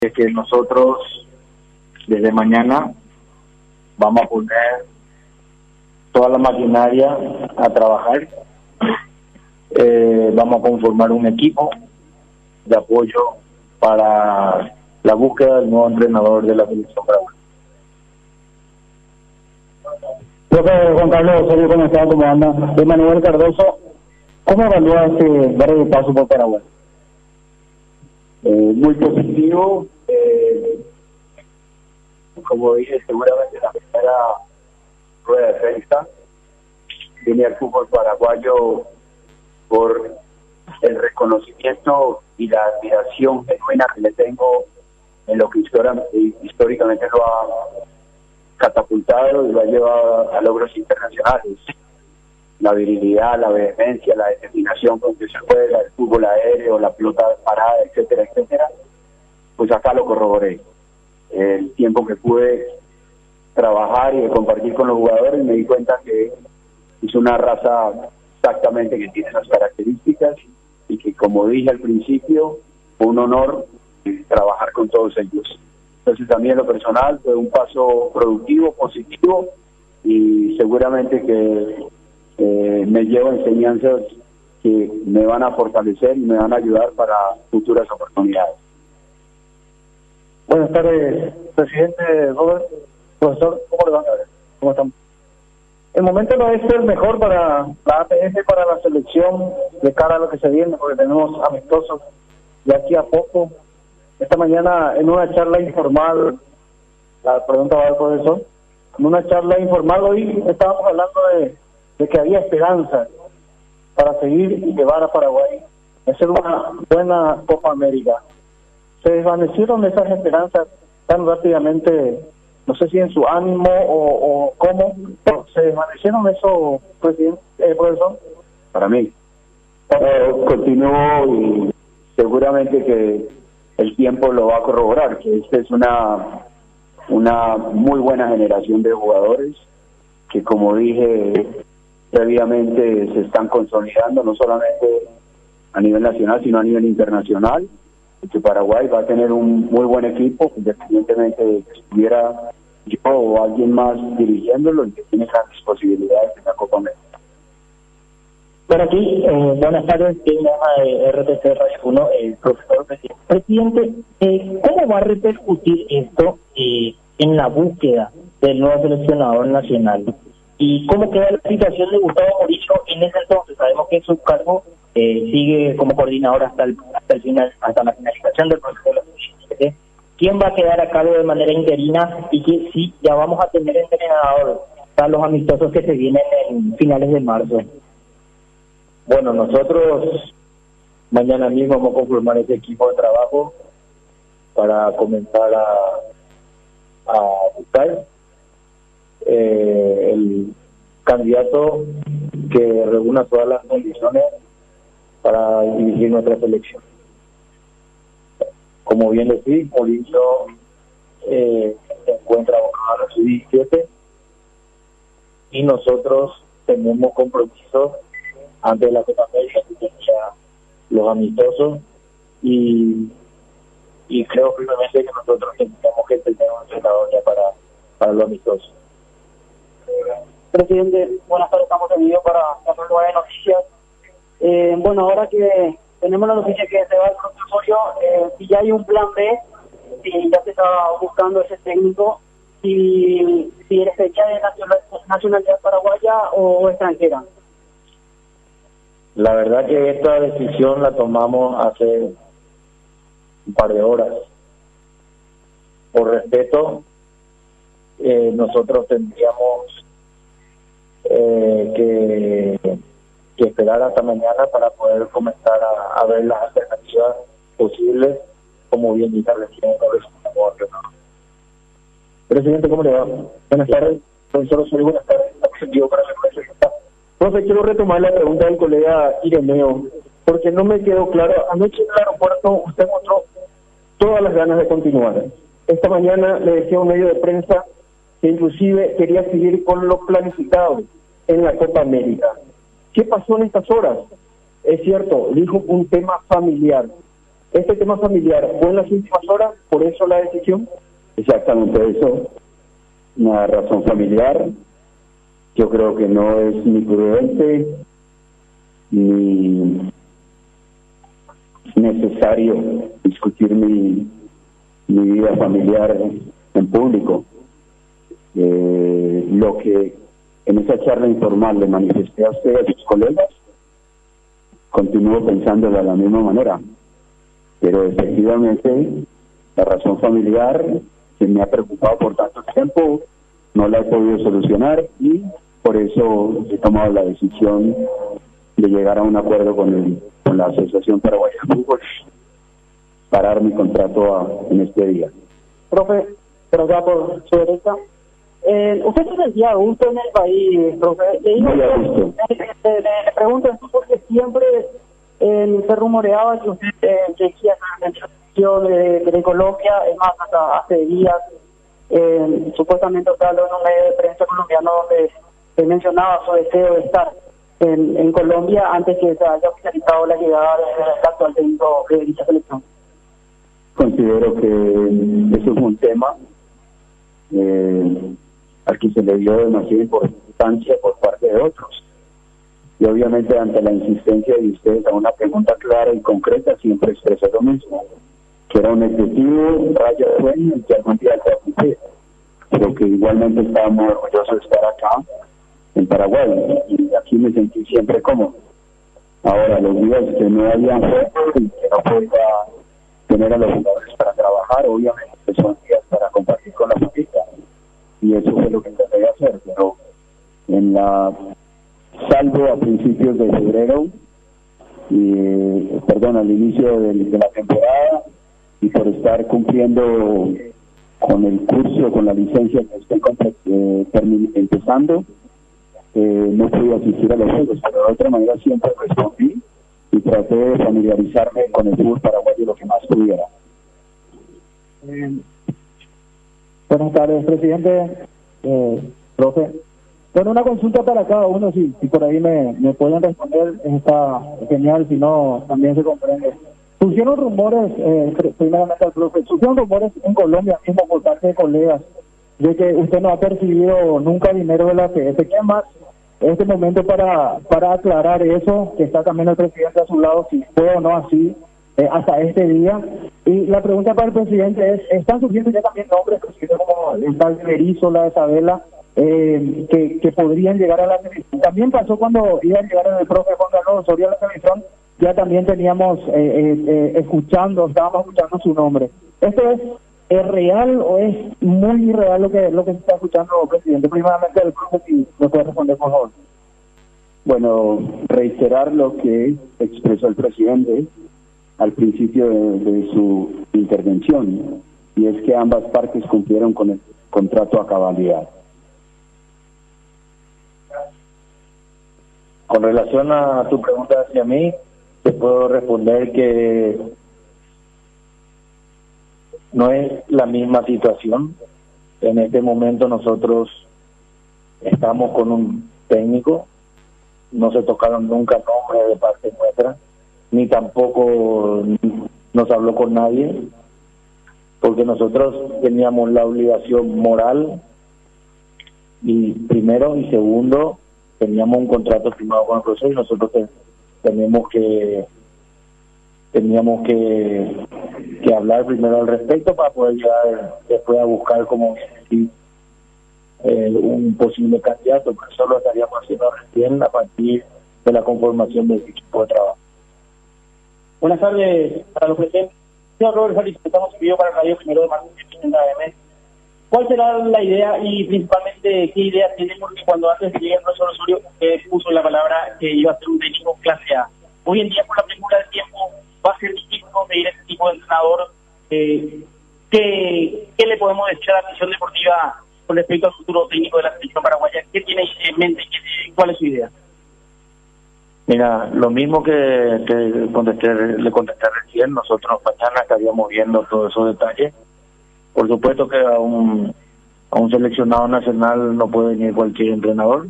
Es que nosotros desde mañana vamos a poner toda la maquinaria a trabajar. Vamos a conformar un equipo de apoyo para la búsqueda del nuevo entrenador de la selección paraguaya. Profe Juan Carlos Osorio, ¿cómo está? ¿Cómo anda? De Manuel Cardoso, ¿cómo evalúa este breve paso por Paraguay? Muy positivo. Como dije, seguramente la primera rueda de prensa viene al fútbol paraguayo por el reconocimiento y la admiración genuina que le tengo en lo que históricamente lo ha catapultado y lo ha llevado a logros internacionales. La virilidad, la vehemencia, la determinación con que se juega el fútbol aéreo, la pelota parada, etcétera, etcétera, pues acá lo corroboré. El tiempo que pude trabajar y compartir con los jugadores, me di cuenta que es una raza exactamente que tiene esas características y que, como dije al principio, fue un honor trabajar con todos ellos. Entonces, también lo personal fue un paso productivo, positivo, y seguramente que me llevo enseñanzas que me van a fortalecer y me van a ayudar para futuras oportunidades. Buenas tardes, presidente Robert. Profesor, ¿cómo le van a ver? ¿Cómo están? El momento no es el mejor para la APF, para la selección, de cara a lo que se viene, porque tenemos amistosos de aquí a poco. Esta mañana, en una charla informal, la pregunta va al profesor, en una charla informal hoy estábamos hablando de que había esperanza para seguir y llevar a Paraguay a hacer una buena Copa América. Se desvanecieron esas esperanzas tan rápidamente, no sé si en su ánimo o cómo, pero se desvanecieron eso, presidente, profesor. Para mí, continúo y seguramente que el tiempo lo va a corroborar, que esta es una muy buena generación de jugadores que, como dije previamente, se están consolidando no solamente a nivel nacional, sino a nivel internacional, y que Paraguay va a tener un muy buen equipo, independientemente de que estuviera yo o alguien más dirigiéndolo, y que tiene grandes posibilidades en la Copa América. Por aquí, buenas tardes, que llama RTC Radio 1, el profesor presidente. Presidente, ¿cómo va a repercutir esto en la búsqueda del nuevo seleccionador nacional? ¿Y cómo queda la situación de Gustavo Morillo en ese entonces? Sabemos que su cargo sigue como coordinador hasta el final, hasta la finalización del proceso de la sub-17. ¿Quién va a quedar a cargo de manera interina? Y que sí, ya vamos a tener entrenador para los amistosos que se vienen en finales de marzo. Bueno, nosotros mañana mismo vamos a conformar ese equipo de trabajo para comenzar a buscar el candidato que reúna todas las condiciones para dirigir nuestra selección. Como bien decís, Morillo se encuentra abocado a la sub-17 y nosotros tenemos compromisos antes de la Copa América, que tenía los amistosos, y creo firmemente que nosotros tenemos que tener un entrenador ya para los amistosos. Presidente, buenas tardes, estamos en video para hacer nuevas noticias. Bueno, ahora que tenemos la noticia que se va al profesorio, si ya hay un plan B, si ya se está buscando ese técnico, si eres fecha de nacionalidad paraguaya o extranjera. La verdad que esta decisión la tomamos hace un par de horas. Por respeto, nosotros tendríamos que esperar hasta mañana para poder comenzar a ver las alternativas posibles, como bien dice recién. Presidente, ¿cómo le va? Buenas tardes, profesor Osorio, buenas tardes. Profe, quiero retomar la pregunta del colega Ireneo, porque no me quedó claro. Anoche en el aeropuerto usted mostró todas las ganas de continuar. Esta mañana le decía a un medio de prensa que inclusive quería seguir con lo planificado en la Copa América. ¿Qué pasó en estas horas? Es cierto, dijo un tema familiar, este tema familiar fue en las últimas horas, por eso la decisión. Exactamente eso, una razón familiar. Yo creo que no es ni prudente ni necesario discutir mi vida familiar en público. Lo que en esa charla informal le manifesté a usted y a sus colegas, continúo pensándolo de la misma manera, pero efectivamente la razón familiar que me ha preocupado por tanto tiempo no la he podido solucionar y por eso he tomado la decisión de llegar a un acuerdo con la Asociación Paraguaya de Fútbol, parar mi contrato en este día. Profe, pero ya por su derecha, ¿usted se sentía a gusto en el país, profe? Muy a gusto. Le pregunto esto porque siempre se rumoreaba que usted decía en la selección de Colombia, es más, hasta hace días, supuestamente usted habló en un medio de prensa colombiano donde se mencionaba su deseo de estar en Colombia antes que se haya oficializado la llegada del actual técnico de dicha selección. Considero que eso es un tema al que se le dio demasiada importancia por parte de otros. Y obviamente ante la insistencia de ustedes a una pregunta clara y concreta, siempre expresé lo mismo, que era un objetivo, raya de sueño y que algún día se va a cumplir. Pero que igualmente estábamos orgullosos de estar acá en Paraguay y aquí me sentí siempre cómodo. Ahora, los días que no había juegos y que no podía tener a los jugadores para trabajar, obviamente son días para compartir con la familia y eso fue lo que intenté hacer, pero salvo a principios de febrero al inicio de la temporada y por estar cumpliendo con el curso, con la licencia que estoy empezando, no pude asistir a los juegos, pero de otra manera siempre respondí y traté de familiarizarme con el fútbol paraguayo lo que más pudiera. Buenas tardes, presidente, profe. Bueno, una consulta para cada uno, si por ahí me pueden responder, está genial, si no, también se comprende. Surgieron rumores, primeramente al profe, surgieron rumores en Colombia mismo por parte de colegas, de que usted no ha percibido nunca dinero de la AFF. ¿Qué más en este momento para aclarar eso, que está también el presidente a su lado, si fue o no así hasta este día? Y la pregunta para el presidente es, ¿están surgiendo ya también nombres, presidente, como el tal de Berizzo, la de Sabela, que podrían llegar a la selección? También pasó cuando iba a llegar el profe Juan Carlos Osorio a la selección, ya también teníamos estábamos escuchando su nombre. ¿Esto es real o es muy irreal lo que se está escuchando, presidente? Primeramente el profe, si me puede responder, por favor. Bueno, reiterar lo que expresó el presidente al principio de su intervención, y es que ambas partes cumplieron con el contrato a cabalidad. Con relación a tu pregunta hacia mí, te puedo responder que no es la misma situación. En este momento nosotros estamos con un técnico, no se tocaron nunca nombres de parte nuestra, ni tampoco nos habló con nadie, porque nosotros teníamos la obligación moral, y primero, y segundo, teníamos un contrato firmado con el profesor y nosotros teníamos que hablar primero al respecto para poder llegar después a buscar como un posible candidato, pero eso lo estaríamos haciendo recién a partir de la conformación del equipo de trabajo. Buenas tardes para los presentes. Señor Robert Félix, estamos en vivo para Radio Primero de Marzo de AM. ¿Cuál será la idea y principalmente qué idea tiene? Porque cuando antes de llegar el profesor Osorio puso la palabra que iba a ser un técnico clase A. Hoy en día, por la premura del tiempo, va a ser difícil conseguir ese tipo de entrenador. ¿Qué le podemos decir a la Comisión Deportiva con respecto al futuro técnico de la selección paraguaya? ¿Qué tiene en mente? ¿Cuál es su idea? Mira, lo mismo que le contesté recién, nosotros mañana estaríamos viendo todos esos detalles. Por supuesto que a un seleccionado nacional no puede venir cualquier entrenador.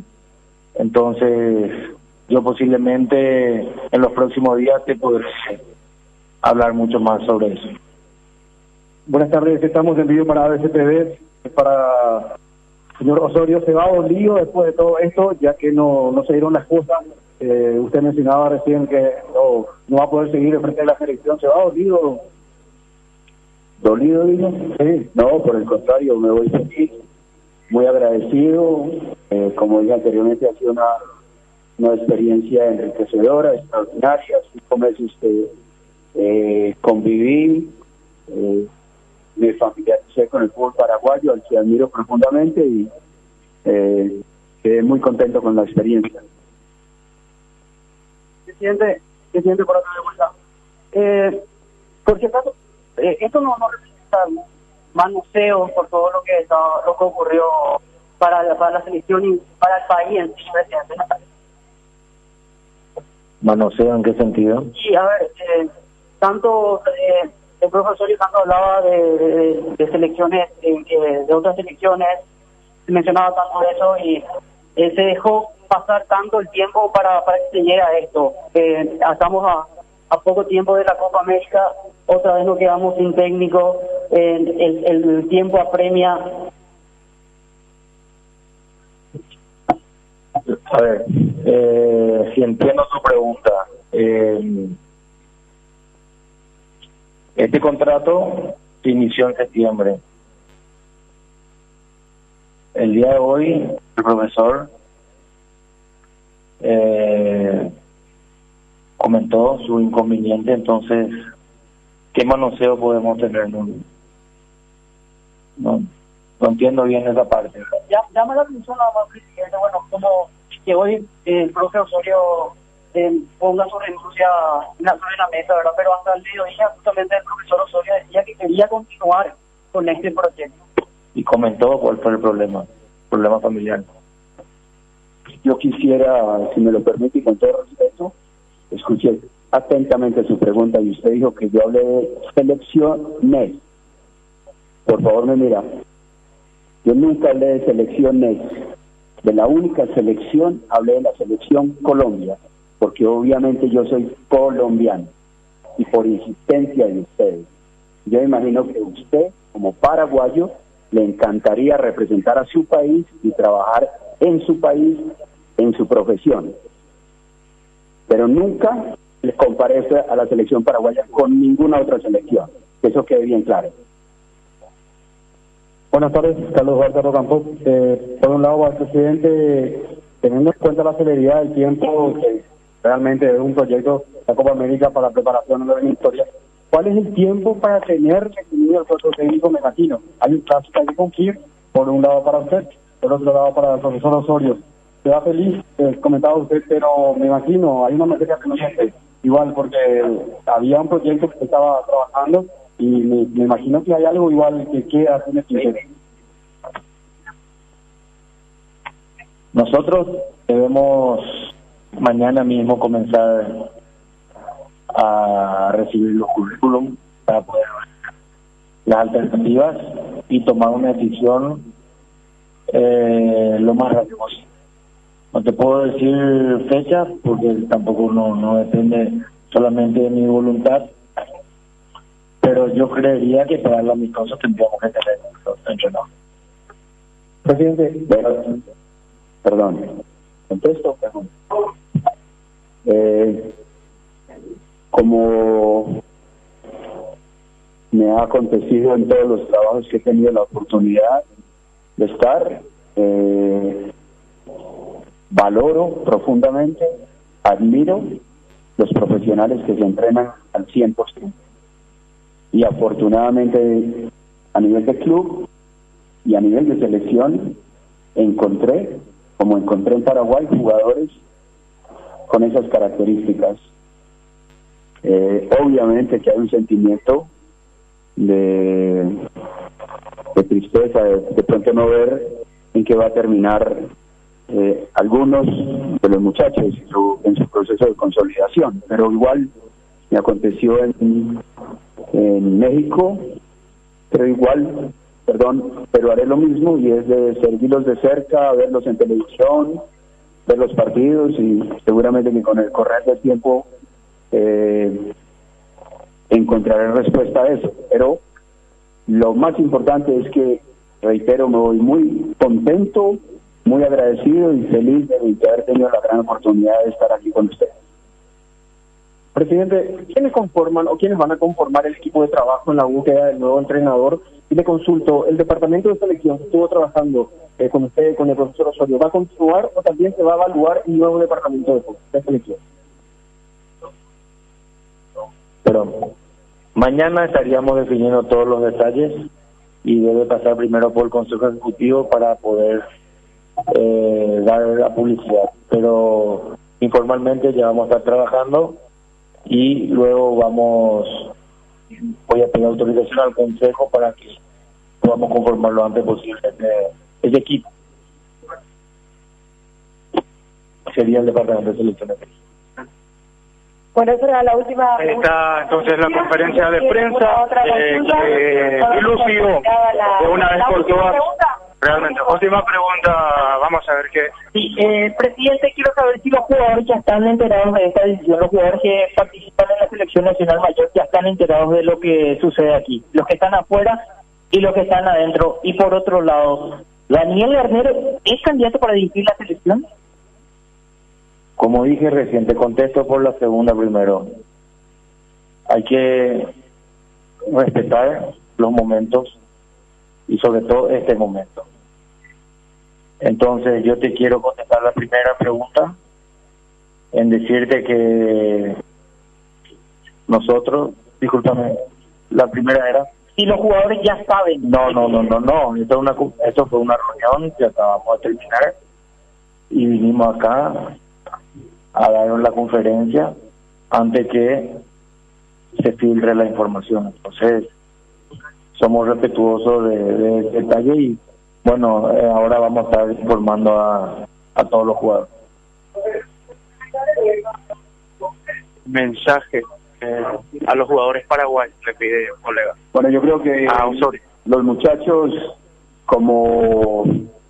Entonces, yo posiblemente en los próximos días te podré hablar mucho más sobre eso. Buenas tardes, estamos en vivo para ABCTV. Para señor Osorio, ¿se va dolido después de todo esto, ya que no se dieron las cosas? Usted mencionaba recién que no va a poder seguir frente a la selección. ¿Se va dolido? ¿Dolido, digo? Sí. No, por el contrario, me voy feliz, muy agradecido. Como dije anteriormente, ha sido una experiencia enriquecedora, extraordinaria. 5 meses que conviví, me familiaricé con el fútbol paraguayo, al que admiro profundamente, y quedé muy contento con la experiencia. ¿Qué siente por acá de vuelta? Por si acaso, esto no representa manoseo por todo lo que ocurrió para la selección y para el país en sí, presidente. ¿Manoseo en qué sentido? Sí, a ver, tanto el profesor Osorio hablaba de selecciones, de otras selecciones, mencionaba tanto eso y se dejó pasar tanto el tiempo para que se llegue a esto. Estamos a poco tiempo de la Copa América, otra vez nos quedamos sin técnico, el tiempo apremia. A ver, si entiendo tu pregunta, este contrato se inició en septiembre. El día de hoy, el profesor comentó su inconveniente, entonces, ¿qué manoseo podemos tener? No entiendo bien esa parte. Llama la atención a más, presidente, bueno, como que hoy el profe Osorio ponga su renuncia sobre la mesa, ¿verdad? Pero hasta el mediodía justamente el profesor Osorio decía que quería continuar con este proyecto. Y comentó cuál fue el problema familiar. Yo quisiera, si me lo permite y con todo respeto, escuché atentamente su pregunta y usted dijo que yo hablé de selecciones. Por favor, me mira. Yo nunca hablé de selecciones. De la única selección hablé de la selección Colombia, porque obviamente yo soy colombiano y por insistencia de ustedes. Yo imagino que usted, como paraguayo, le encantaría representar a su país y trabajar en su país, en su profesión. Pero nunca le comparé a la selección paraguaya con ninguna otra selección. Eso quede bien claro. Buenas tardes, Carlos Duarte Rocampo. Por un lado, al presidente, teniendo en cuenta la celeridad del tiempo, que realmente es un proyecto, la Copa América para la preparación de la victoria, ¿cuál es el tiempo para tener definido el cuerpo técnico mexicano? Hay un plazo que hay que cumplir, por un lado para usted, por otro lado para el profesor Osorio. Se va feliz, comentaba usted, pero me imagino, hay una materia pendiente, igual, porque había un proyecto que estaba trabajando y me imagino que hay algo igual que queda sin explicar. Nosotros debemos mañana mismo comenzar a recibir los currículum para poder ver las alternativas y tomar una decisión lo más rápido posible. No te puedo decir fecha porque tampoco no depende solamente de mi voluntad, pero yo creería que para los amistosos tendríamos que tener entrenador. Presidente, Perdón. ¿Contesto? Como me ha acontecido en todos los trabajos que he tenido la oportunidad de estar, valoro profundamente, admiro los profesionales que se entrenan al 100%. Y afortunadamente a nivel de club y a nivel de selección encontré en Paraguay, jugadores con esas características. Obviamente que hay un sentimiento de tristeza, de pronto no ver en qué va a terminar algunos de los muchachos en su proceso de consolidación, pero igual me aconteció en México, pero haré lo mismo, y es de seguirlos de cerca, verlos en televisión, ver los partidos, y seguramente que con el correr del tiempo encontraré respuesta a eso. Pero lo más importante es que, reitero, me voy muy contento, muy agradecido y feliz de haber tenido la gran oportunidad de estar aquí con ustedes. Presidente, ¿quiénes conforman o quiénes van a conformar el equipo de trabajo en la búsqueda del nuevo entrenador? Y le consulto, ¿el departamento de selección que estuvo trabajando con usted, con el profesor Osorio, va a continuar o también se va a evaluar un nuevo departamento de selección? Pero mañana estaríamos definiendo todos los detalles y debe pasar primero por el Consejo Ejecutivo para poder dar la publicidad. Pero informalmente ya vamos a estar trabajando y luego voy a pedir autorización al Consejo para que podamos conformar lo antes posible ese equipo. Sería el departamento de selecciones. Bueno, esa era la última. Está entonces la conferencia de prensa que dilucidó de una vez por todas. Realmente. Última pregunta, vamos a ver qué. Sí, presidente, quiero saber si los jugadores ya están enterados de esta decisión, los jugadores que participan en la selección nacional mayor ya están enterados de lo que sucede aquí, los que están afuera y los que están adentro. Y por otro lado, ¿Daniel Garnero es candidato para dirigir la selección? Como dije recién, te contesto por la segunda primero. Hay que respetar los momentos y sobre todo este momento. Entonces yo te quiero contestar la primera pregunta en decirte que nosotros, discúlpame, la primera era... Y los jugadores ya saben. No. Esto fue una reunión que acabamos de terminar y vinimos acá a dar la conferencia antes que se filtre la información. Entonces somos respetuosos de detalle y bueno, ahora vamos a estar informando a todos los jugadores. Mensaje a los jugadores paraguayos, le pide colega. Bueno, yo creo que los muchachos, como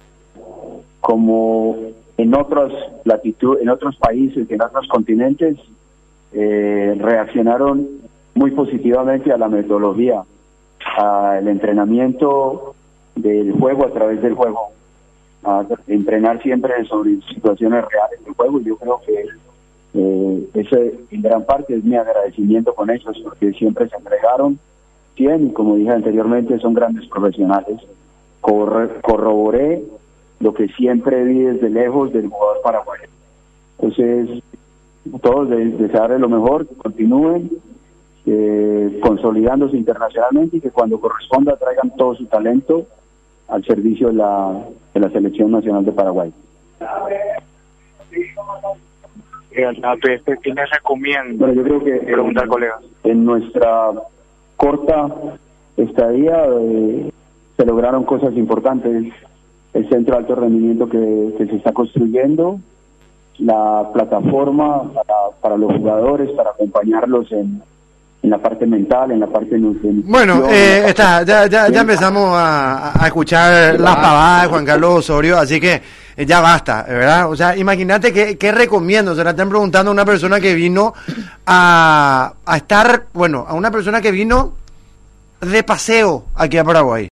en otras latitudes, en otros países, en otros continentes, reaccionaron muy positivamente a la metodología, al entrenamiento del juego a través del juego, a entrenar siempre sobre situaciones reales del juego. Y yo creo que ese en gran parte es mi agradecimiento con ellos, porque siempre se entregaron 100 y como dije anteriormente son grandes profesionales. Corroboré lo que siempre vi desde lejos del jugador paraguayo. Entonces todos desearles lo mejor, que continúen consolidándose internacionalmente y que cuando corresponda traigan todo su talento al servicio de la Selección Nacional de Paraguay. La APF, ¿qué les recomienda? Bueno, yo creo que preguntar, colegas. En nuestra corta estadía se lograron cosas importantes. El centro de alto rendimiento que se está construyendo, la plataforma para los jugadores, para acompañarlos en la parte mental, en la parte nutricional. Bueno, ya empezamos a escuchar las pavadas de Juan Carlos Osorio, así que ya basta, ¿verdad? O sea, imagínate qué recomiendo. Se la están preguntando a una persona que vino a estar, bueno, a una persona que vino de paseo aquí a Paraguay.